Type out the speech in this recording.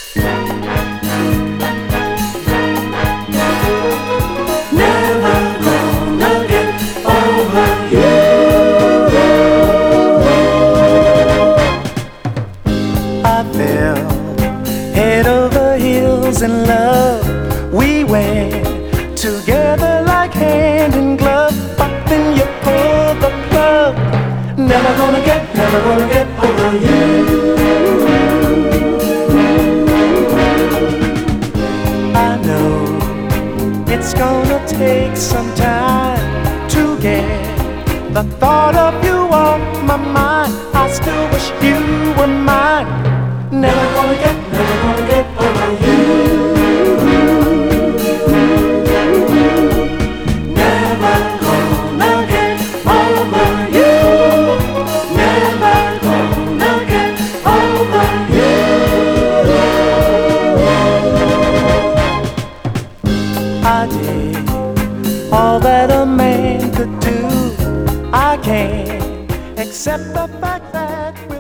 I fell head over heels in love. We went together like hand in glove. But then you pulled the plug. Never gonna get over you. I know it's gonna take some time to get the thought of you off my mind. I still wish you were mine. Never gonna get over you. Never gonna get over you. Never gonna get over you. I did all that a man could do. I can't accept the fact that